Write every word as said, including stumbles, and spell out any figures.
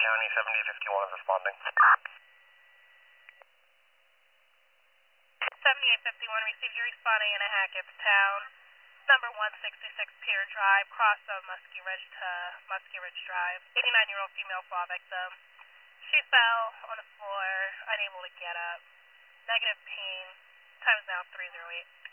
County, seventy fifty-one is responding. seventy-eight fifty-one, received you responding in a Hackett's Town, number one sixty-six Pier Drive, cross of Muskie Ridge to Muskie Ridge Drive. eighty-nine-year-old female fall victim. She fell on the floor, unable to get up. Negative pain. Time is now three oh eight.